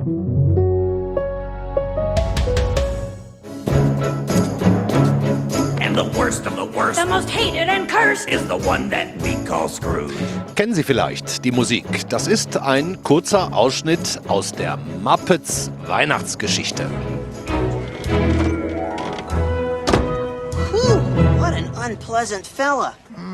And the worst of the worst, the most hated and cursed, is the one that we call Scrooge. Kennen Sie vielleicht die Musik? Das ist ein kurzer Ausschnitt aus der Muppets Weihnachtsgeschichte. What an unpleasant fella.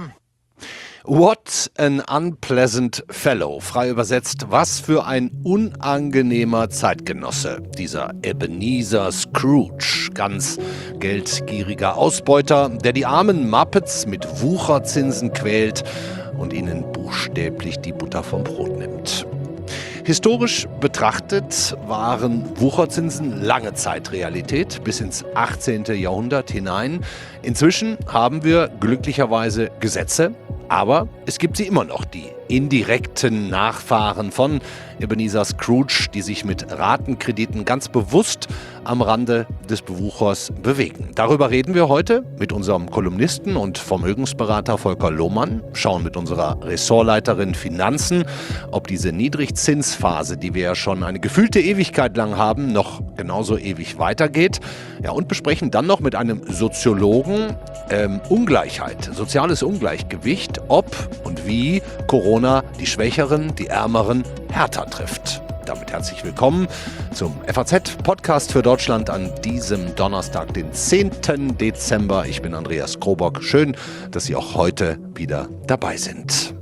What an unpleasant fellow. Frei übersetzt, was für ein unangenehmer Zeitgenosse. Dieser Ebenezer Scrooge, ganz geldgieriger Ausbeuter, der die armen Muppets mit Wucherzinsen quält und ihnen buchstäblich die Butter vom Brot nimmt. Historisch betrachtet waren Wucherzinsen lange Zeit Realität, bis ins 18. Jahrhundert hinein. Inzwischen haben wir glücklicherweise Gesetze, aber es gibt sie immer noch, die indirekten Nachfahren von Ebenezer Scrooge, die sich mit Ratenkrediten ganz bewusst am Rande des Bewuchers bewegen. Darüber reden wir heute mit unserem Kolumnisten und Vermögensberater Volker Lohmann, schauen mit unserer Ressortleiterin Finanzen, ob diese Niedrigzinsphase, die wir ja schon eine gefühlte Ewigkeit lang haben, noch genauso ewig weitergeht. Ja, und besprechen dann noch mit einem Soziologen Ungleichheit, soziales Ungleichgewicht, ob und wie Corona die Schwächeren, die Ärmeren härter trifft. Damit herzlich willkommen zum FAZ-Podcast für Deutschland an diesem Donnerstag, den 10. Dezember. Ich bin Andreas Krobock. Schön, dass Sie auch heute wieder dabei sind.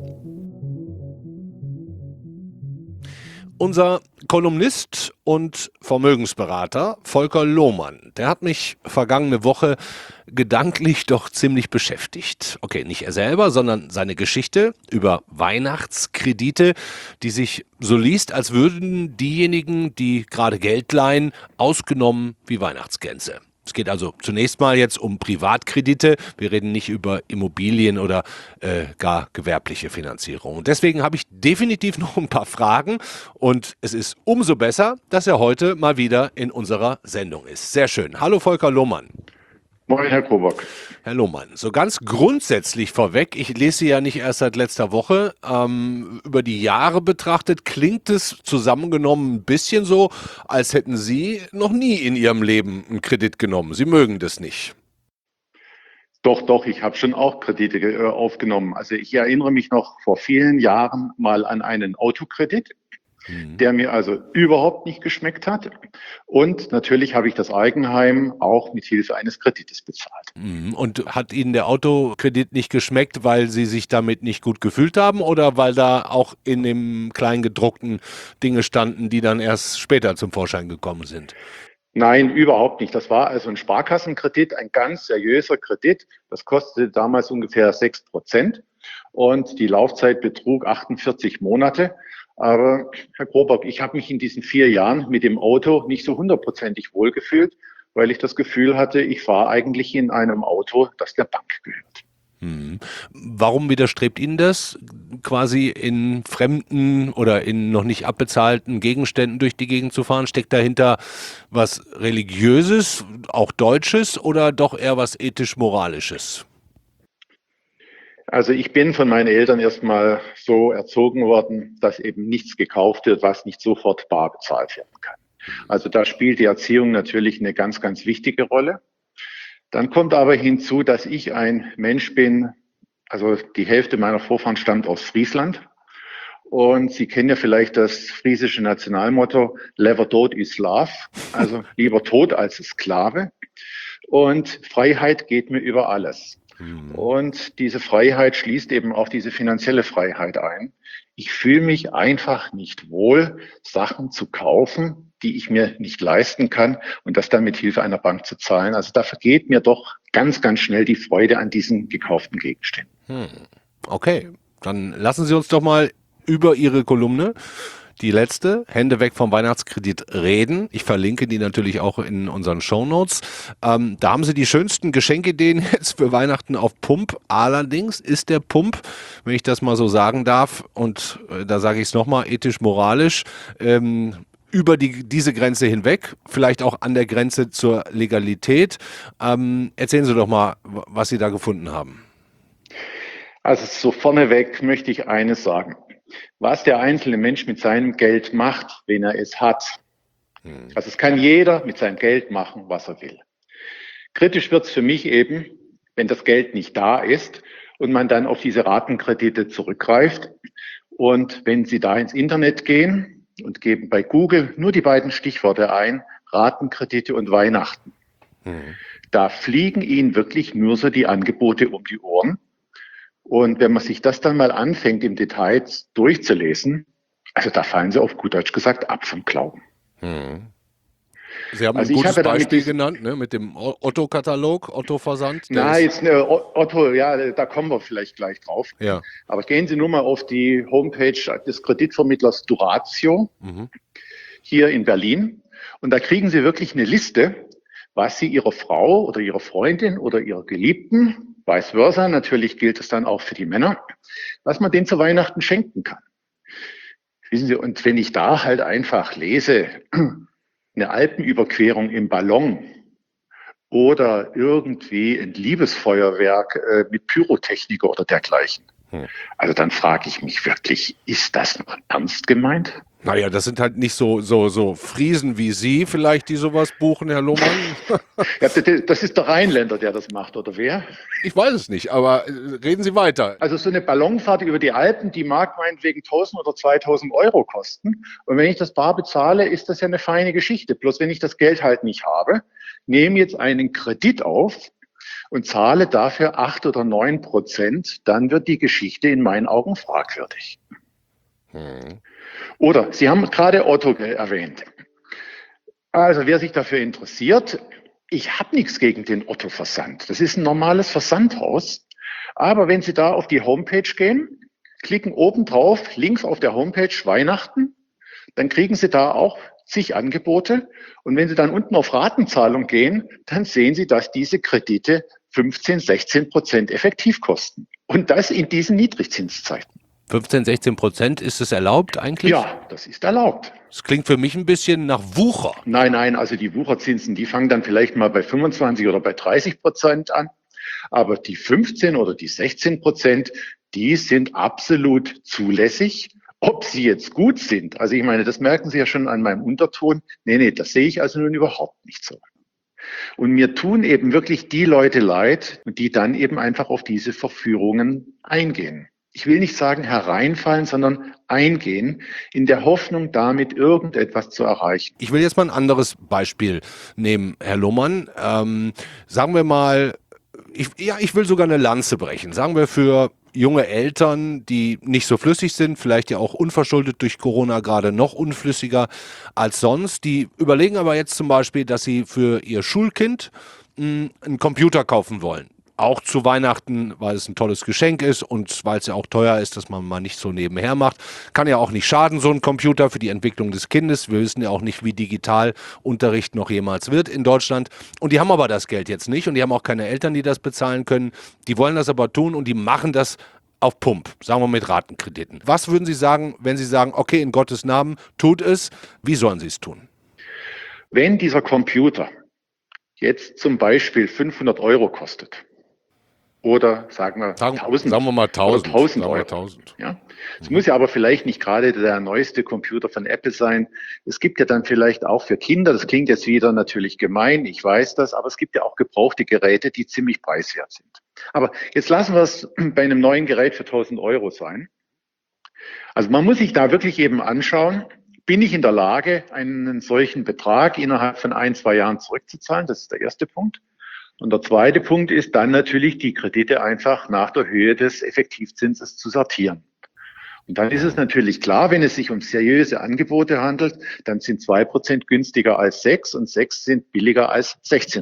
Unser Kolumnist und Vermögensberater Volker Lohmann, der hat mich vergangene Woche gedanklich doch ziemlich beschäftigt. Okay, nicht er selber, sondern seine Geschichte über Weihnachtskredite, die sich so liest, als würden diejenigen, die gerade Geld leihen, ausgenommen wie Weihnachtsgänse. Es geht also zunächst mal jetzt um Privatkredite. Wir reden nicht über Immobilien oder gar gewerbliche Finanzierung. Und deswegen habe ich definitiv noch ein paar Fragen. Und es ist umso besser, dass er heute mal wieder in unserer Sendung ist. Sehr schön. Hallo Volker Lohmann. Moin, Herr Krobock. Herr Lohmann, so ganz grundsätzlich vorweg, ich lese Sie ja nicht erst seit letzter Woche, über die Jahre betrachtet klingt es zusammengenommen ein bisschen so, als hätten Sie noch nie in Ihrem Leben einen Kredit genommen. Sie mögen das nicht. Doch, ich habe schon auch Kredite aufgenommen. Also ich erinnere mich noch vor vielen Jahren mal an einen Autokredit, der mir also überhaupt nicht geschmeckt hat. Und natürlich habe ich das Eigenheim auch mit Hilfe eines Kredites bezahlt. Und hat Ihnen der Autokredit nicht geschmeckt, weil Sie sich damit nicht gut gefühlt haben oder weil da auch in dem Kleingedruckten Dinge standen, die dann erst später zum Vorschein gekommen sind? Nein, überhaupt nicht. Das war also ein Sparkassenkredit, ein ganz seriöser Kredit. Das kostete damals ungefähr 6% und die Laufzeit betrug 48 Monate. Aber Herr Krobock, ich habe mich in diesen 4 Jahren mit dem Auto nicht so 100%ig wohlgefühlt, weil ich das Gefühl hatte, ich fahre eigentlich in einem Auto, das der Bank gehört. Warum widerstrebt Ihnen das, quasi in fremden oder in noch nicht abbezahlten Gegenständen durch die Gegend zu fahren? Steckt dahinter was Religiöses, auch Deutsches oder doch eher was ethisch-moralisches? Also ich bin von meinen Eltern erstmal so erzogen worden, dass eben nichts gekauft wird, was nicht sofort bar bezahlt werden kann. Also da spielt die Erziehung natürlich eine ganz, ganz wichtige Rolle. Dann kommt aber hinzu, dass ich ein Mensch bin, also die Hälfte meiner Vorfahren stammt aus Friesland. Und Sie kennen ja vielleicht das friesische Nationalmotto, Lever Tod is Love, also lieber Tod als Sklave. Und Freiheit geht mir über alles. Und diese Freiheit schließt eben auch diese finanzielle Freiheit ein. Ich fühle mich einfach nicht wohl, Sachen zu kaufen, die ich mir nicht leisten kann und das dann mit Hilfe einer Bank zu zahlen. Also da vergeht mir doch ganz, ganz schnell die Freude an diesen gekauften Gegenständen. Okay, dann lassen Sie uns doch mal über Ihre Kolumne, die letzte, Hände weg vom Weihnachtskredit, reden. Ich verlinke die natürlich auch in unseren Shownotes. Da haben Sie die schönsten Geschenkideen jetzt für Weihnachten auf Pump. Allerdings ist der Pump, wenn ich das mal so sagen darf, und da sage ich es nochmal, ethisch-moralisch, über diese Grenze hinweg, vielleicht auch an der Grenze zur Legalität. Erzählen Sie doch mal, was Sie da gefunden haben. Also so vorneweg möchte ich eines sagen. Was der einzelne Mensch mit seinem Geld macht, wenn er es hat, Also es kann jeder mit seinem Geld machen, was er will. Kritisch wird es für mich eben, wenn das Geld nicht da ist und man dann auf diese Ratenkredite zurückgreift. Und wenn Sie da ins Internet gehen und geben bei Google nur die beiden Stichworte ein, Ratenkredite und Weihnachten, da fliegen Ihnen wirklich nur so die Angebote um die Ohren. Und wenn man sich das dann mal anfängt, im Detail durchzulesen, also da fallen Sie auf gut Deutsch gesagt ab vom Glauben. Sie haben Also ein ich gutes habe da mit Beispiel diesem- genannt, ne, mit dem Otto-Katalog, Otto-Versand. der Na, ist- jetzt Otto, ja, da kommen wir vielleicht gleich drauf. Ja. Aber gehen Sie nur mal auf die Homepage des Kreditvermittlers Duratio hier in Berlin. Und da kriegen Sie wirklich eine Liste, was Sie Ihrer Frau oder Ihrer Freundin oder Ihrer Geliebten, vice versa, natürlich gilt es dann auch für die Männer, was man denen zu Weihnachten schenken kann. Wissen Sie, und wenn ich da halt einfach lese, eine Alpenüberquerung im Ballon oder irgendwie ein Liebesfeuerwerk mit Pyrotechnik oder dergleichen. Also dann frage ich mich wirklich, ist das noch ernst gemeint? Naja, das sind halt nicht so Friesen wie Sie vielleicht, die sowas buchen, Herr Lohmann. Ja, das ist der Rheinländer, der das macht, oder wer? Ich weiß es nicht, aber reden Sie weiter. Also so eine Ballonfahrt über die Alpen, die mag meinetwegen 1.000 oder 2.000 Euro kosten. Und wenn ich das bar bezahle, ist das ja eine feine Geschichte. Bloß wenn ich das Geld halt nicht habe, nehme jetzt einen Kredit auf und zahle dafür 8 oder 9%, dann wird die Geschichte in meinen Augen fragwürdig. Oder Sie haben gerade Otto erwähnt. Also wer sich dafür interessiert, ich habe nichts gegen den Otto-Versand. Das ist ein normales Versandhaus. Aber wenn Sie da auf die Homepage gehen, klicken oben drauf, links auf der Homepage Weihnachten, dann kriegen Sie da auch zig Angebote. Und wenn Sie dann unten auf Ratenzahlung gehen, dann sehen Sie, dass diese Kredite 15-16% effektiv kosten. Und das in diesen Niedrigzinszeiten. 15-16%, ist es erlaubt eigentlich? Ja, das ist erlaubt. Das klingt für mich ein bisschen nach Wucher. Nein, also die Wucherzinsen, die fangen dann vielleicht mal bei 25 oder bei 30% an. Aber die 15 oder die 16%, die sind absolut zulässig. Ob sie jetzt gut sind, also ich meine, das merken Sie ja schon an meinem Unterton. Nee, das sehe ich also nun überhaupt nicht so. Und mir tun eben wirklich die Leute leid, die dann eben einfach auf diese Verführungen eingehen. Ich will nicht sagen hereinfallen, sondern eingehen, in der Hoffnung, damit irgendetwas zu erreichen. Ich will jetzt mal ein anderes Beispiel nehmen, Herr Lohmann. Sagen wir mal, ich will sogar eine Lanze brechen. Sagen wir für junge Eltern, die nicht so flüssig sind, vielleicht ja auch unverschuldet durch Corona gerade noch unflüssiger als sonst. Die überlegen aber jetzt zum Beispiel, dass sie für ihr Schulkind einen Computer kaufen wollen. Auch zu Weihnachten, weil es ein tolles Geschenk ist und weil es ja auch teuer ist, dass man mal nicht so nebenher macht. Kann ja auch nicht schaden, so ein Computer für die Entwicklung des Kindes. Wir wissen ja auch nicht, wie digital Unterricht noch jemals wird in Deutschland. Und die haben aber das Geld jetzt nicht und die haben auch keine Eltern, die das bezahlen können. Die wollen das aber tun und die machen das auf Pump, sagen wir mit Ratenkrediten. Was würden Sie sagen, wenn Sie sagen, okay, in Gottes Namen, tut es, wie sollen Sie es tun? Wenn dieser Computer jetzt zum Beispiel 500 Euro kostet, oder sagen wir 1000. Sagen wir mal 1000. Oder 1000 Sagen wir Euro. 1000. Ja? Es muss ja aber vielleicht nicht gerade der neueste Computer von Apple sein. Es gibt ja dann vielleicht auch für Kinder, das klingt jetzt wieder natürlich gemein, ich weiß das, aber es gibt ja auch gebrauchte Geräte, die ziemlich preiswert sind. Aber jetzt lassen wir es bei einem neuen Gerät für 1000 Euro sein. Also man muss sich da wirklich eben anschauen, bin ich in der Lage, einen solchen Betrag innerhalb von 1-2 Jahren zurückzuzahlen? Das ist der erste Punkt. Und der zweite Punkt ist dann natürlich, die Kredite einfach nach der Höhe des Effektivzinses zu sortieren. Und dann ist es natürlich klar, wenn es sich um seriöse Angebote handelt, dann sind 2% günstiger als 6 und 6 sind billiger als 16%.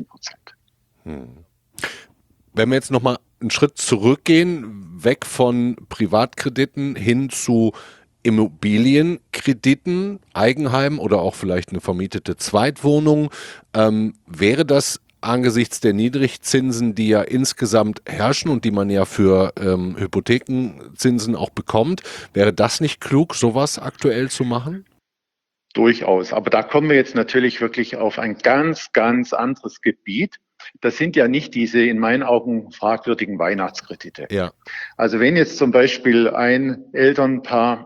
Wenn wir jetzt nochmal einen Schritt zurückgehen, weg von Privatkrediten hin zu Immobilienkrediten, Eigenheim oder auch vielleicht eine vermietete Zweitwohnung, wäre das angesichts der Niedrigzinsen, die ja insgesamt herrschen und die man ja für Hypothekenzinsen auch bekommt, wäre das nicht klug, sowas aktuell zu machen? Durchaus. Aber da kommen wir jetzt natürlich wirklich auf ein ganz, ganz anderes Gebiet. Das sind ja nicht diese in meinen Augen fragwürdigen Weihnachtskredite. Ja. Also wenn jetzt zum Beispiel ein Elternpaar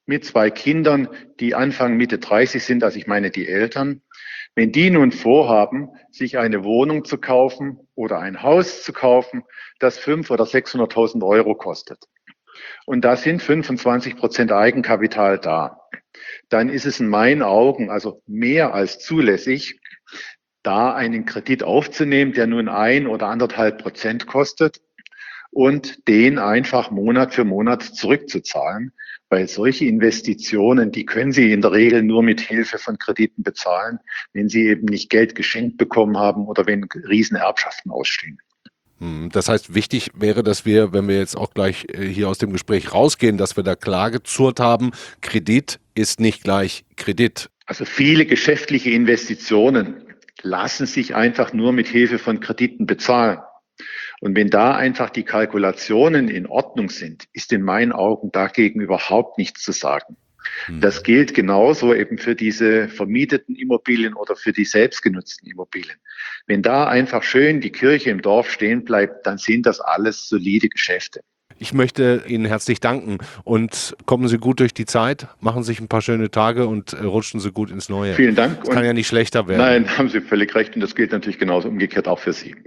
mit 2 Kindern, die Anfang Mitte 30 sind, also ich meine die Eltern, wenn die nun vorhaben, sich eine Wohnung zu kaufen oder ein Haus zu kaufen, das 500.000 oder 600.000 Euro kostet, und da sind 25% Eigenkapital da, dann ist es in meinen Augen also mehr als zulässig, da einen Kredit aufzunehmen, der nun 1 oder 1,5% kostet und den einfach Monat für Monat zurückzuzahlen, weil solche Investitionen, die können Sie in der Regel nur mit Hilfe von Krediten bezahlen, wenn Sie eben nicht Geld geschenkt bekommen haben oder wenn Riesenerbschaften ausstehen. Das heißt, wichtig wäre, dass wir, wenn wir jetzt auch gleich hier aus dem Gespräch rausgehen, dass wir da klar gezurrt haben, Kredit ist nicht gleich Kredit. Also viele geschäftliche Investitionen lassen sich einfach nur mit Hilfe von Krediten bezahlen. Und wenn da einfach die Kalkulationen in Ordnung sind, ist in meinen Augen dagegen überhaupt nichts zu sagen. Das gilt genauso eben für diese vermieteten Immobilien oder für die selbstgenutzten Immobilien. Wenn da einfach schön die Kirche im Dorf stehen bleibt, dann sind das alles solide Geschäfte. Ich möchte Ihnen herzlich danken und kommen Sie gut durch die Zeit, machen sich ein paar schöne Tage und rutschen Sie gut ins Neue. Vielen Dank. Es kann ja nicht schlechter werden. Nein, haben Sie völlig recht und das gilt natürlich genauso umgekehrt auch für Sie.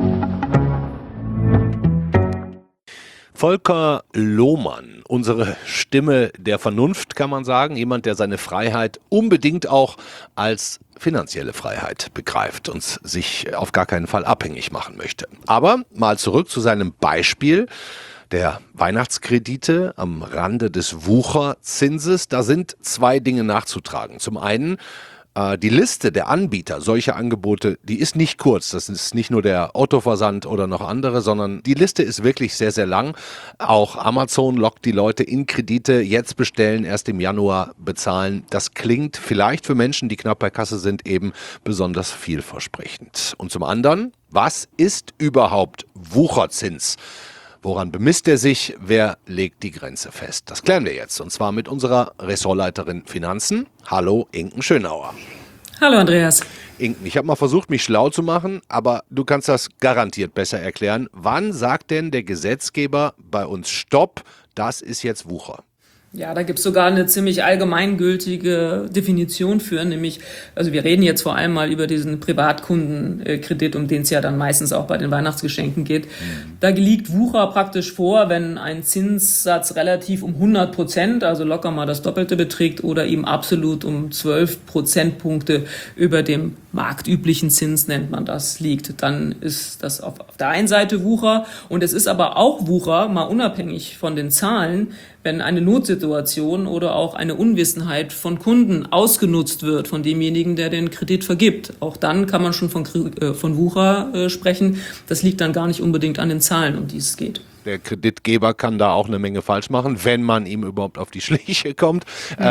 Volker Lohmann, unsere Stimme der Vernunft, kann man sagen. Jemand, der seine Freiheit unbedingt auch als finanzielle Freiheit begreift und sich auf gar keinen Fall abhängig machen möchte. Aber mal zurück zu seinem Beispiel der Weihnachtskredite am Rande des Wucherzinses. Da sind 2 Dinge nachzutragen. Zum einen, die Liste der Anbieter solcher Angebote, die ist nicht kurz. Das ist nicht nur der Autoversand oder noch andere, sondern die Liste ist wirklich sehr, sehr lang. Auch Amazon lockt die Leute in Kredite, jetzt bestellen, erst im Januar bezahlen. Das klingt vielleicht für Menschen, die knapp bei Kasse sind, eben besonders vielversprechend. Und zum anderen, was ist überhaupt Wucherzins? Woran bemisst er sich? Wer legt die Grenze fest? Das klären wir jetzt, und zwar mit unserer Ressortleiterin Finanzen. Hallo, Inken Schönauer. Hallo Andreas. Inken, ich habe mal versucht, mich schlau zu machen, aber du kannst das garantiert besser erklären. Wann sagt denn der Gesetzgeber bei uns Stopp, das ist jetzt Wucher? Ja, da gibt's sogar eine ziemlich allgemeingültige Definition für, nämlich, also wir reden jetzt vor allem mal über diesen Privatkundenkredit, um den es ja dann meistens auch bei den Weihnachtsgeschenken geht. Da liegt Wucher praktisch vor, wenn ein Zinssatz relativ um 100%, also locker mal das Doppelte beträgt, oder eben absolut um 12 Prozentpunkte über dem marktüblichen Zins, nennt man das, liegt. Dann ist das auf der einen Seite Wucher, und es ist aber auch Wucher, mal unabhängig von den Zahlen, wenn eine Notsituation oder auch eine Unwissenheit von Kunden ausgenutzt wird, von demjenigen, der den Kredit vergibt. Auch dann kann man schon von Wucher sprechen. Das liegt dann gar nicht unbedingt an den Zahlen, um die es geht. Der Kreditgeber kann da auch eine Menge falsch machen, wenn man ihm überhaupt auf die Schliche kommt.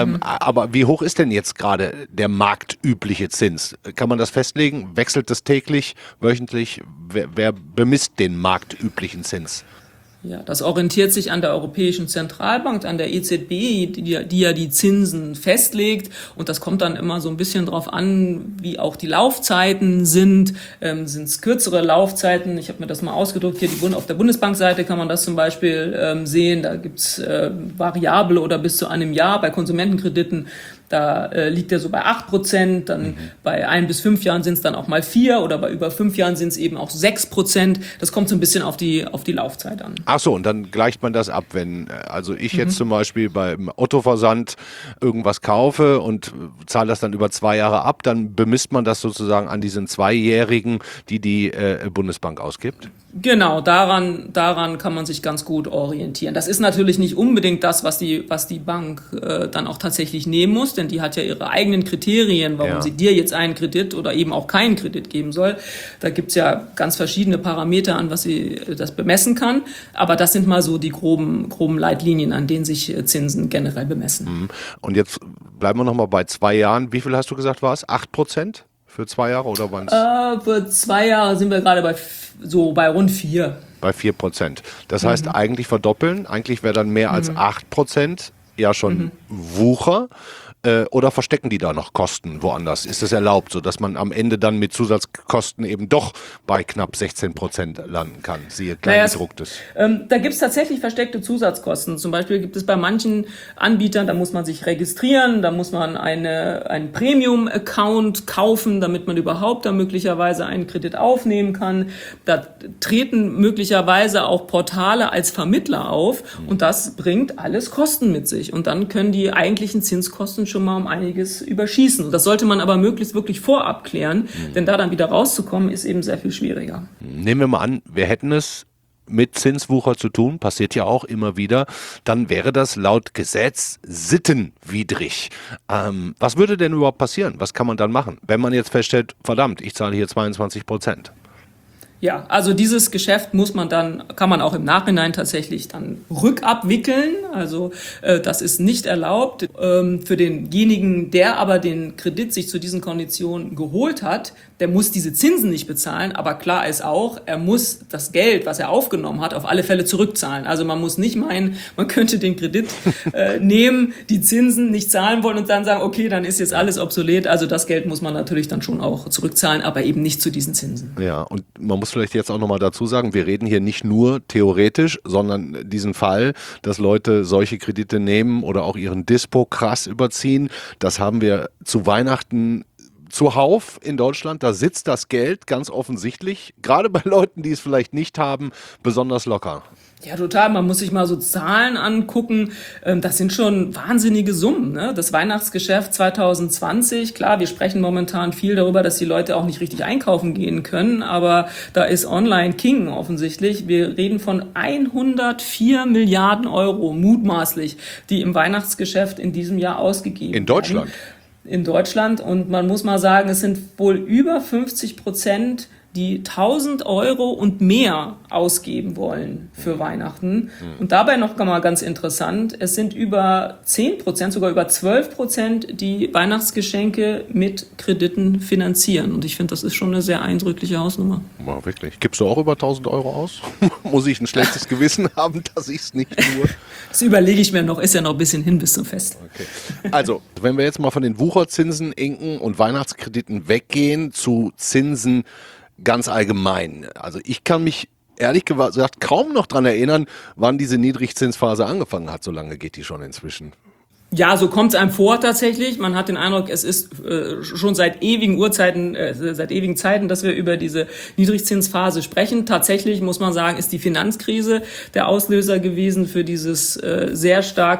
Aber wie hoch ist denn jetzt gerade der marktübliche Zins? Kann man das festlegen? Wechselt das täglich, wöchentlich? Wer bemisst den marktüblichen Zins? Ja, das orientiert sich an der Europäischen Zentralbank, an der EZB, die ja die Zinsen festlegt. Und das kommt dann immer so ein bisschen drauf an, wie auch die Laufzeiten sind. Sind es kürzere Laufzeiten? Ich habe mir das mal ausgedruckt. Hier auf der Bundesbankseite kann man das zum Beispiel sehen. Da gibt's variable oder bis zu einem Jahr. Bei Konsumentenkrediten, da liegt er so bei 8%, dann bei 1 bis 5 Jahren sind es dann auch mal 4, oder bei über 5 Jahren sind es eben auch 6%. Das kommt so ein bisschen auf die Laufzeit an. Ach so, und dann gleicht man das ab, wenn also ich jetzt zum Beispiel beim Autoversand irgendwas kaufe und zahle das dann über 2 Jahre ab, dann bemisst man das sozusagen an diesen 2-Jährigen, die Bundesbank ausgibt? Genau, daran kann man sich ganz gut orientieren. Das ist natürlich nicht unbedingt das, was die Bank dann auch tatsächlich nehmen muss, denn die hat ja ihre eigenen Kriterien, warum sie dir jetzt einen Kredit oder eben auch keinen Kredit geben soll. Da gibt's ja ganz verschiedene Parameter, an was sie das bemessen kann. Aber das sind mal so die groben Leitlinien, an denen sich Zinsen generell bemessen. Und jetzt bleiben wir nochmal bei 2 Jahren. Wie viel hast du gesagt, war es? 8%? Für 2 Jahre oder waren es? Für 2 Jahre sind wir gerade bei rund 4. Bei 4%. Das heißt, eigentlich verdoppeln, eigentlich wäre dann mehr als 8% ja schon Wucher. Oder verstecken die da noch Kosten woanders? Ist das erlaubt, sodass man am Ende dann mit Zusatzkosten eben doch bei knapp 16% landen kann? Siehe Kleingedrucktes. Da gibt es tatsächlich versteckte Zusatzkosten. Zum Beispiel gibt es bei manchen Anbietern, da muss man sich registrieren, da muss man einen Premium-Account kaufen, damit man überhaupt da möglicherweise einen Kredit aufnehmen kann. Da treten möglicherweise auch Portale als Vermittler auf und das bringt alles Kosten mit sich. Und dann können die eigentlichen Zinskosten schon mal um einiges überschießen. Und das sollte man aber möglichst wirklich vorab klären, denn da dann wieder rauszukommen, ist eben sehr viel schwieriger. Nehmen wir mal an, wir hätten es mit Zinswucher zu tun, passiert ja auch immer wieder, dann wäre das laut Gesetz sittenwidrig. Was würde denn überhaupt passieren? Was kann man dann machen, wenn man jetzt feststellt, verdammt, ich zahle hier 22%? Ja, also dieses Geschäft kann man auch im Nachhinein tatsächlich dann rückabwickeln. Also das ist nicht erlaubt. Für denjenigen, der aber den Kredit sich zu diesen Konditionen geholt hat, der muss diese Zinsen nicht bezahlen. Aber klar ist auch, er muss das Geld, was er aufgenommen hat, auf alle Fälle zurückzahlen. Also man muss nicht meinen, man könnte den Kredit nehmen, die Zinsen nicht zahlen wollen und dann sagen, okay, dann ist jetzt alles obsolet. Also das Geld muss man natürlich dann schon auch zurückzahlen, aber eben nicht zu diesen Zinsen. Ja, und man muss vielleicht jetzt auch nochmal dazu sagen, wir reden hier nicht nur theoretisch, sondern diesen Fall, dass Leute solche Kredite nehmen oder auch ihren Dispo krass überziehen, das haben wir zu Weihnachten zuhauf in Deutschland. Da sitzt das Geld ganz offensichtlich, gerade bei Leuten, die es vielleicht nicht haben, besonders locker. Ja, total. Man muss sich mal so Zahlen angucken. Das sind schon wahnsinnige Summen, ne? Das Weihnachtsgeschäft 2020, klar, wir sprechen momentan viel darüber, dass die Leute auch nicht richtig einkaufen gehen können, aber da ist Online King offensichtlich. Wir reden von 104 Milliarden Euro mutmaßlich, die im Weihnachtsgeschäft in diesem Jahr ausgegeben werden. In Deutschland? In Deutschland. Und man muss mal sagen, es sind wohl über 50%, die 1.000 Euro und mehr ausgeben wollen für Weihnachten. Und dabei noch mal ganz interessant, es sind über 10%, sogar über 12%, die Weihnachtsgeschenke mit Krediten finanzieren. Und ich finde, das ist schon eine sehr eindrückliche Hausnummer. Wow, wirklich. Gibst du auch über 1.000 Euro aus? Muss ich ein schlechtes Gewissen haben, dass ich es nicht tue? Das überlege ich mir noch, ist ja noch ein bisschen hin bis zum Fest. Okay. Also, wenn wir jetzt mal von den Wucherzinsen, Inken und Weihnachtskrediten weggehen zu Zinsen ganz allgemein. Also ich kann mich ehrlich gesagt kaum noch dran erinnern, wann diese Niedrigzinsphase angefangen hat. So lange geht die schon inzwischen. Ja, so kommt es einem vor tatsächlich. Man hat den Eindruck, es ist schon seit ewigen Zeiten, dass wir über diese Niedrigzinsphase sprechen. Tatsächlich muss man sagen, ist die Finanzkrise der Auslöser gewesen für diesen sehr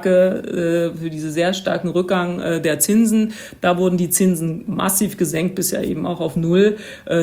starken Rückgang der Zinsen. Da wurden die Zinsen massiv gesenkt, bisher eben auch auf Null.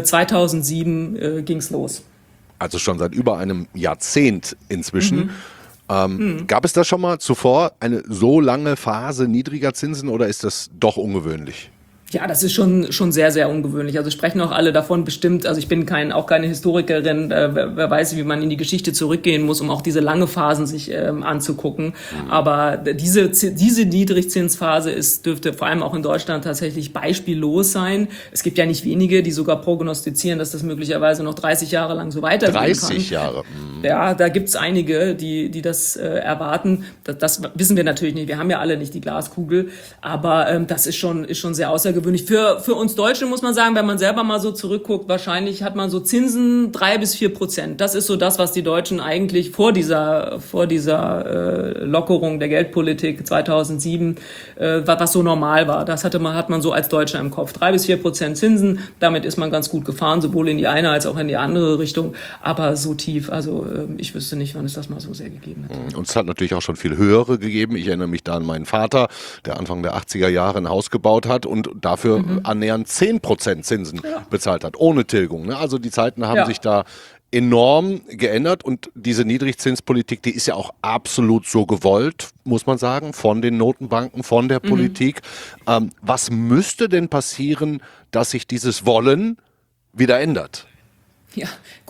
2007 ging's los. Also schon seit über einem Jahrzehnt inzwischen. Gab es da schon mal zuvor eine so lange Phase niedriger Zinsen oder ist das doch ungewöhnlich? Ja, das ist schon sehr, sehr ungewöhnlich. Also sprechen auch alle davon bestimmt. Also ich bin auch keine Historikerin. Wer weiß, wie man in die Geschichte zurückgehen muss, um auch diese lange Phasen sich anzugucken. Aber diese Niedrigzinsphase dürfte vor allem auch in Deutschland tatsächlich beispiellos sein. Es gibt ja nicht wenige, die sogar prognostizieren, dass das möglicherweise noch 30 Jahre lang so weitergehen kann. 30 Jahre? Ja, da gibt's einige, die das erwarten. Das wissen wir natürlich nicht. Wir haben ja alle nicht die Glaskugel. Aber das ist schon sehr außergewöhnlich. Für uns Deutsche muss man sagen, wenn man selber mal so zurückguckt, wahrscheinlich hat man so Zinsen 3-4%. Das ist so das, was die Deutschen eigentlich vor dieser Lockerung der Geldpolitik 2007, was so normal war. Das hat man so als Deutscher im Kopf. 3-4% Zinsen, damit ist man ganz gut gefahren, sowohl in die eine als auch in die andere Richtung. Aber so tief, also ich wüsste nicht, wann es das mal so sehr gegeben hat. Und es hat natürlich auch schon viel höhere gegeben. Ich erinnere mich da an meinen Vater, der Anfang der 80er Jahre ein Haus gebaut hat und dafür annähernd 10% Zinsen bezahlt hat, ohne Tilgung. Ne? Also die Zeiten haben sich da enorm geändert und diese Niedrigzinspolitik, die ist ja auch absolut so gewollt, muss man sagen, von den Notenbanken, von der Politik. Was müsste denn passieren, dass sich dieses Wollen wieder ändert? Ja,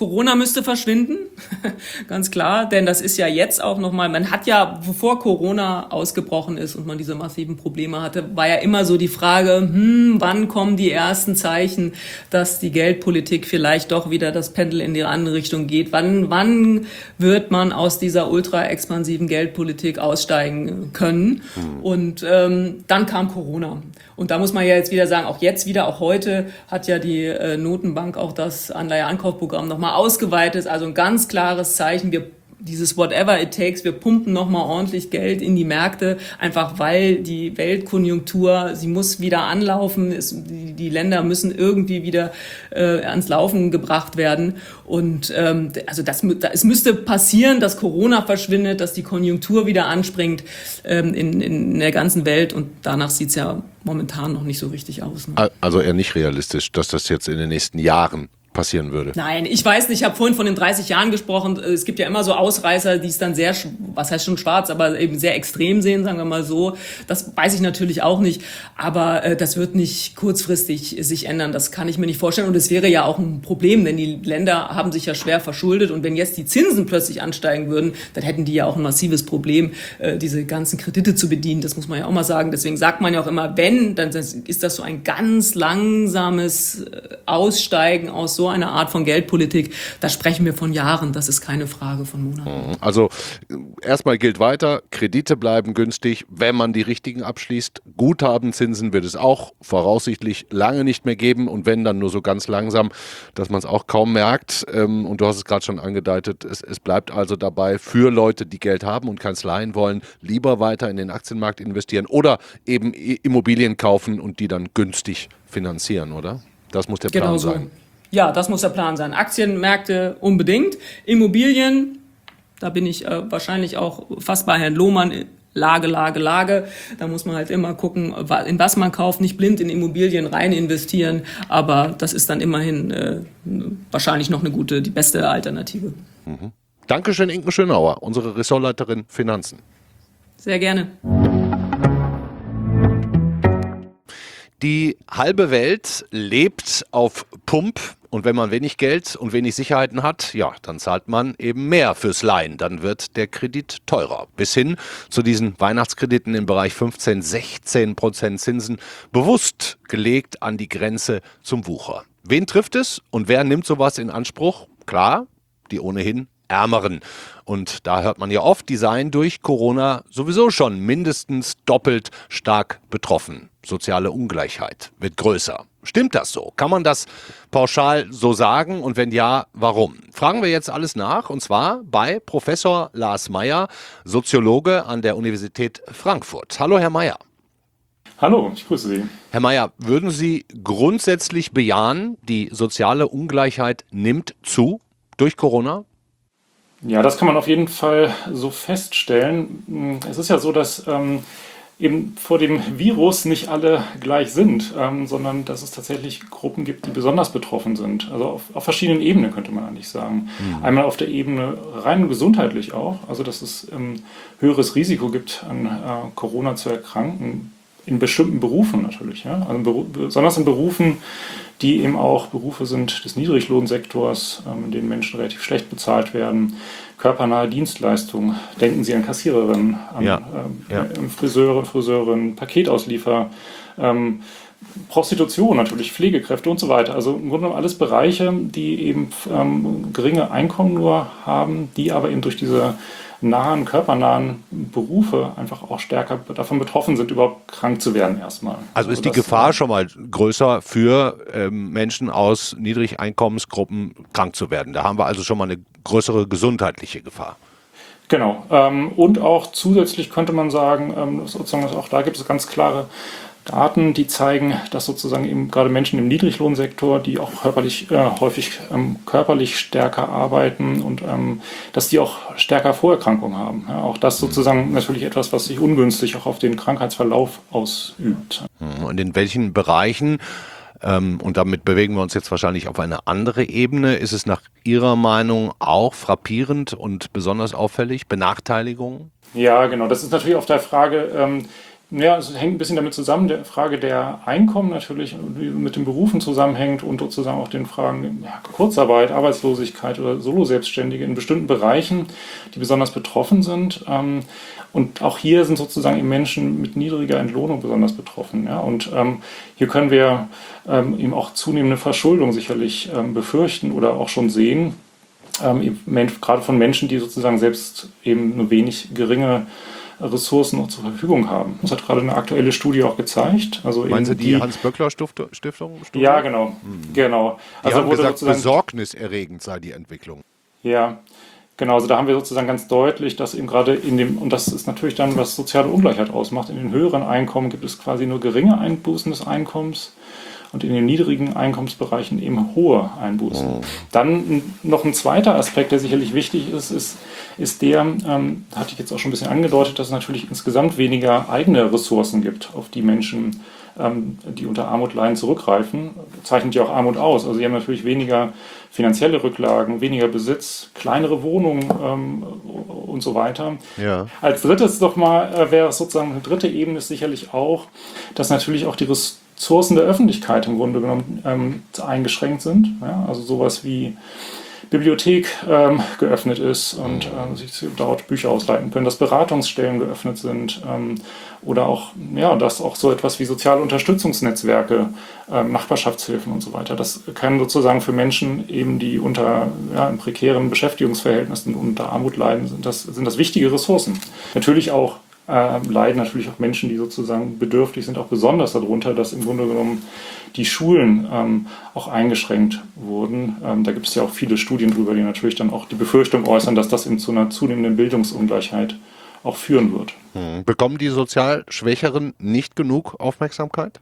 Corona müsste verschwinden, ganz klar, denn das ist ja jetzt auch nochmal, man hat ja, bevor Corona ausgebrochen ist und man diese massiven Probleme hatte, war ja immer so die Frage, wann kommen die ersten Zeichen, dass die Geldpolitik vielleicht doch wieder das Pendel in die andere Richtung geht, wann wird man aus dieser ultra expansiven Geldpolitik aussteigen können und dann kam Corona. Und da muss man ja jetzt wieder sagen, auch heute hat ja die Notenbank auch das Anleiheankaufprogramm nochmal ausgeweitet. Also ein ganz klares Zeichen, dieses whatever it takes, wir pumpen nochmal ordentlich Geld in die Märkte, einfach weil die Weltkonjunktur, sie muss wieder anlaufen, die Länder müssen irgendwie wieder ans Laufen gebracht werden. Und es müsste passieren, dass Corona verschwindet, dass die Konjunktur wieder anspringt in der ganzen Welt. Und danach sieht's ja momentan noch nicht so richtig aus. Ne? Also eher nicht realistisch, dass das jetzt in den nächsten Jahren passieren würde. Nein, ich weiß nicht, ich habe vorhin von den 30 Jahren gesprochen. Es gibt ja immer so Ausreißer, die es dann sehr, was heißt schon schwarz, aber eben sehr extrem sehen, sagen wir mal so. Das weiß ich natürlich auch nicht, aber das wird nicht kurzfristig sich ändern. Das kann ich mir nicht vorstellen und es wäre ja auch ein Problem, denn die Länder haben sich ja schwer verschuldet und wenn jetzt die Zinsen plötzlich ansteigen würden, dann hätten die ja auch ein massives Problem, diese ganzen Kredite zu bedienen. Das muss man ja auch mal sagen. Deswegen sagt man ja auch immer, wenn, dann ist das so ein ganz langsames Aussteigen aus so einer Art von Geldpolitik, da sprechen wir von Jahren, das ist keine Frage von Monaten. Also erstmal gilt weiter, Kredite bleiben günstig, wenn man die richtigen abschließt. Guthabenzinsen wird es auch voraussichtlich lange nicht mehr geben und wenn, dann nur so ganz langsam, dass man es auch kaum merkt. Und du hast es gerade schon angedeutet, es bleibt also dabei, für Leute, die Geld haben und Kanzleien wollen, lieber weiter in den Aktienmarkt investieren oder eben Immobilien kaufen und die dann günstig finanzieren, oder? Das muss der Plan sein. Ja, das muss der Plan sein. Aktienmärkte unbedingt. Immobilien, da bin ich wahrscheinlich auch fast bei Herrn Lohmann. Lage. Da muss man halt immer gucken, in was man kauft. Nicht blind in Immobilien rein investieren. Aber das ist dann immerhin wahrscheinlich noch die beste Alternative. Mhm. Dankeschön, Inken Schönauer, unsere Ressortleiterin Finanzen. Sehr gerne. Die halbe Welt lebt auf Pump und wenn man wenig Geld und wenig Sicherheiten hat, ja, dann zahlt man eben mehr fürs Leihen. Dann wird der Kredit teurer. Bis hin zu diesen Weihnachtskrediten im Bereich 15-16% Zinsen, bewusst gelegt an die Grenze zum Wucher. Wen trifft es und wer nimmt sowas in Anspruch? Klar, die ohnehin Ärmeren. Und da hört man ja oft, die seien durch Corona sowieso schon mindestens doppelt stark betroffen. Soziale Ungleichheit wird größer. Stimmt das so? Kann man das pauschal so sagen? Und wenn ja, warum? Fragen wir jetzt alles nach. Und zwar bei Professor Lars Meyer, Soziologe an der Universität Frankfurt. Hallo, Herr Meyer. Hallo, ich grüße Sie. Herr Meyer, würden Sie grundsätzlich bejahen, die soziale Ungleichheit nimmt zu durch Corona? Ja, das kann man auf jeden Fall so feststellen. Es ist ja so, dass eben vor dem Virus nicht alle gleich sind, sondern dass es tatsächlich Gruppen gibt, die besonders betroffen sind. Also auf verschiedenen Ebenen könnte man eigentlich sagen. Einmal auf der Ebene rein gesundheitlich auch, also dass es höheres Risiko gibt, an Corona zu erkranken, in bestimmten Berufen natürlich. Ja? Also besonders in Berufen, die eben auch Berufe sind des Niedriglohnsektors, in denen Menschen relativ schlecht bezahlt werden, körpernahe Dienstleistungen. Denken Sie an Kassiererinnen, an Friseurin, Paketausliefer, Prostitution natürlich, Pflegekräfte und so weiter. Also im Grunde genommen alles Bereiche, die eben geringe Einkommen nur haben, die aber eben durch diese körpernahen Berufe einfach auch stärker davon betroffen sind, überhaupt krank zu werden erstmal. Also ist die Gefahr schon mal größer für Menschen aus Niedrigeinkommensgruppen krank zu werden. Da haben wir also schon mal eine größere gesundheitliche Gefahr. Genau. Und auch zusätzlich könnte man sagen, sozusagen auch da gibt es ganz klare Daten, die zeigen, dass sozusagen eben gerade Menschen im Niedriglohnsektor, die auch häufig körperlich stärker arbeiten und dass die auch stärker Vorerkrankungen haben. Ja, auch das sozusagen natürlich etwas, was sich ungünstig auch auf den Krankheitsverlauf ausübt. Und in welchen Bereichen, und damit bewegen wir uns jetzt wahrscheinlich auf eine andere Ebene, ist es nach Ihrer Meinung auch frappierend und besonders auffällig, Benachteiligungen? Ja, genau. Das ist natürlich auf der Frage, Ja, es hängt ein bisschen damit zusammen, der Frage der Einkommen natürlich, die mit den Berufen zusammenhängt und sozusagen auch den Fragen Kurzarbeit, Arbeitslosigkeit oder Solo-Selbstständige in bestimmten Bereichen, die besonders betroffen sind. Und auch hier sind sozusagen eben Menschen mit niedriger Entlohnung besonders betroffen. Ja? Und hier können wir eben auch zunehmende Verschuldung sicherlich befürchten oder auch schon sehen, gerade von Menschen, die sozusagen selbst eben nur wenig geringe Ressourcen noch zur Verfügung haben. Das hat gerade eine aktuelle Studie auch gezeigt. Also Meinen Sie die Hans-Böckler-Stiftung? Ja, genau. Genau. Die Also haben wurde gesagt, sozusagen besorgniserregend sei die Entwicklung. Ja, genau. Also da haben wir sozusagen ganz deutlich, dass eben gerade und das ist natürlich dann, was soziale Ungleichheit ausmacht, in den höheren Einkommen gibt es quasi nur geringe Einbußen des Einkommens und in den niedrigen Einkommensbereichen eben hohe Einbußen. Dann noch ein zweiter Aspekt, der sicherlich wichtig ist der, hatte ich jetzt auch schon ein bisschen angedeutet, dass es natürlich insgesamt weniger eigene Ressourcen gibt, auf die Menschen, die unter Armut leiden, zurückgreifen. Zeichnet ja auch Armut aus. Also sie haben natürlich weniger finanzielle Rücklagen, weniger Besitz, kleinere Wohnungen und so weiter. Ja. Als drittes wäre es sozusagen eine dritte Ebene ist sicherlich auch, dass natürlich auch die Ressourcen der Öffentlichkeit im Grunde genommen eingeschränkt sind. Ja? Also sowas wie Bibliothek geöffnet ist und sich dort Bücher ausleihen können, dass Beratungsstellen geöffnet sind oder auch, ja, dass auch so etwas wie soziale Unterstützungsnetzwerke, Nachbarschaftshilfen und so weiter, das können sozusagen für Menschen eben, die in prekären Beschäftigungsverhältnissen unter Armut leiden, sind das wichtige Ressourcen. Natürlich auch leiden natürlich auch Menschen, die sozusagen bedürftig sind, auch besonders darunter, dass im Grunde genommen die Schulen auch eingeschränkt wurden. Da gibt es ja auch viele Studien drüber, die natürlich dann auch die Befürchtung äußern, dass das eben zu einer zunehmenden Bildungsungleichheit auch führen wird. Bekommen die sozial Schwächeren nicht genug Aufmerksamkeit?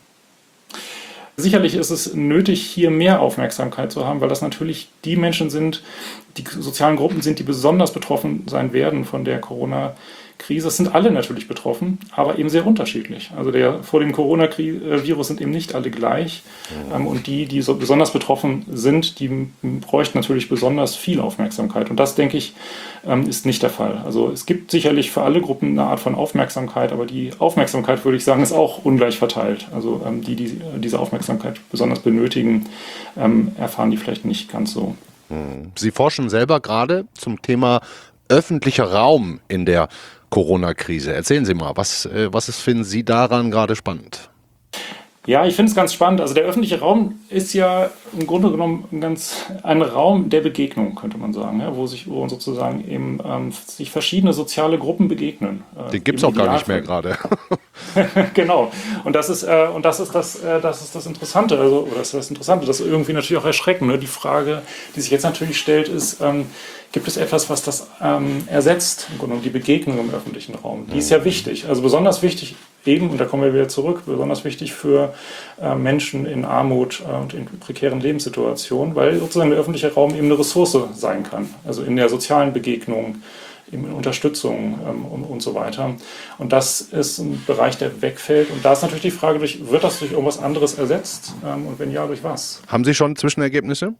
Sicherlich ist es nötig, hier mehr Aufmerksamkeit zu haben, weil das natürlich die Menschen sind, die sozialen Gruppen sind, die besonders betroffen sein werden von der Corona-Krise. Es sind alle natürlich betroffen, aber eben sehr unterschiedlich. Also vor dem Coronavirus sind eben nicht alle gleich. Und die so besonders betroffen sind, die bräuchten natürlich besonders viel Aufmerksamkeit. Und das, denke ich, ist nicht der Fall. Also es gibt sicherlich für alle Gruppen eine Art von Aufmerksamkeit, aber die Aufmerksamkeit, würde ich sagen, ist auch ungleich verteilt. Also die diese Aufmerksamkeit besonders benötigen, erfahren die vielleicht nicht ganz so. Sie forschen selber gerade zum Thema öffentlicher Raum in der Corona-Krise. Erzählen Sie mal, was finden Sie daran gerade spannend? Ja, ich finde es ganz spannend. Also der öffentliche Raum ist ja im Grunde genommen ein Raum der Begegnung, könnte man sagen, ja, wo sozusagen eben sich verschiedene soziale Gruppen begegnen. Den gibt es auch gar nicht mehr gerade. Genau. Und das ist das Interessante, das ist irgendwie natürlich auch erschreckend. Ne? Die Frage, die sich jetzt natürlich stellt, ist, gibt es etwas, was das ersetzt, im Grunde genommen die Begegnung im öffentlichen Raum? Die ist ja wichtig, also besonders wichtig eben, und da kommen wir wieder zurück, besonders wichtig für Menschen in Armut und in prekären Lebenssituationen, weil sozusagen der öffentliche Raum eben eine Ressource sein kann, also in der sozialen Begegnung, in Unterstützung und so weiter. Und das ist ein Bereich, der wegfällt. Und da ist natürlich die Frage, wird das durch irgendwas anderes ersetzt? Und wenn ja, durch was? Haben Sie schon Zwischenergebnisse?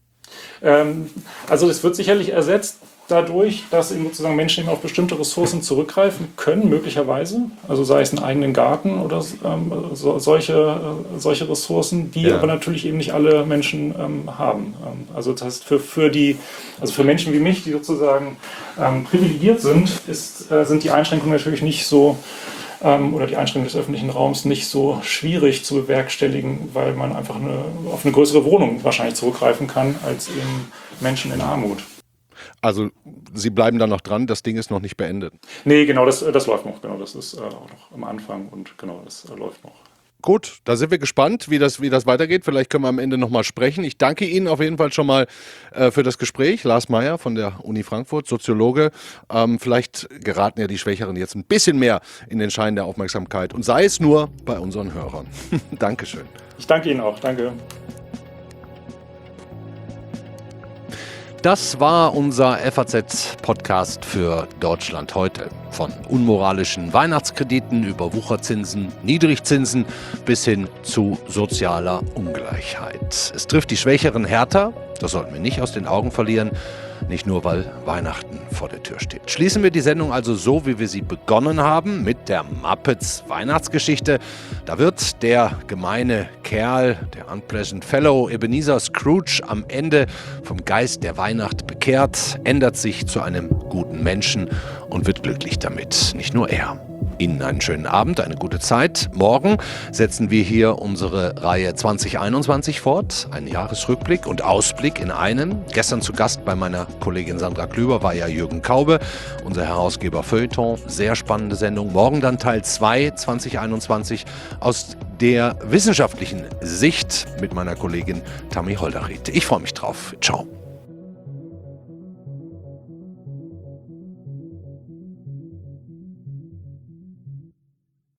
Also es wird sicherlich ersetzt dadurch, dass eben sozusagen Menschen eben auf bestimmte Ressourcen zurückgreifen können, möglicherweise. Also sei es einen eigenen Garten oder solche Ressourcen, die aber natürlich eben nicht alle Menschen haben. Also das heißt, für Menschen wie mich, die sozusagen privilegiert sind, sind die Einschränkungen natürlich nicht so oder die Einschränkung des öffentlichen Raums nicht so schwierig zu bewerkstelligen, weil man einfach auf eine größere Wohnung wahrscheinlich zurückgreifen kann, als eben Menschen in Armut. Also Sie bleiben da noch dran, das Ding ist noch nicht beendet. Nee, genau, das läuft noch. Genau, das ist auch noch am Anfang und genau, das läuft noch. Gut, da sind wir gespannt, wie das weitergeht. Vielleicht können wir am Ende nochmal sprechen. Ich danke Ihnen auf jeden Fall schon mal für das Gespräch. Lars Meyer von der Uni Frankfurt, Soziologe. Vielleicht geraten ja die Schwächeren jetzt ein bisschen mehr in den Schein der Aufmerksamkeit. Und sei es nur bei unseren Hörern. Dankeschön. Ich danke Ihnen auch. Danke. Das war unser FAZ-Podcast für Deutschland heute. Von unmoralischen Weihnachtskrediten über Wucherzinsen, Niedrigzinsen bis hin zu sozialer Ungleichheit. Es trifft die Schwächeren härter, Das sollten wir nicht aus den Augen verlieren, nicht nur, weil Weihnachten vor der Tür steht. Schließen wir die Sendung also so, wie wir sie begonnen haben, mit der Muppets Weihnachtsgeschichte. Da wird der gemeine Kerl, der Unpleasant Fellow, Ebenezer Scrooge, am Ende vom Geist der Weihnacht bekehrt, ändert sich zu einem guten Menschen und wird glücklich damit. Nicht nur er. Ihnen einen schönen Abend, eine gute Zeit. Morgen setzen wir hier unsere Reihe 2021 fort. Ein Jahresrückblick und Ausblick in einem. Gestern zu Gast bei meiner Kollegin Sandra Klüber war ja Jürgen Kaube, unser Herausgeber Feuilleton. Sehr spannende Sendung. Morgen dann Teil 2 2021 aus der wissenschaftlichen Sicht mit meiner Kollegin Tammy Holderried. Ich freue mich drauf. Ciao.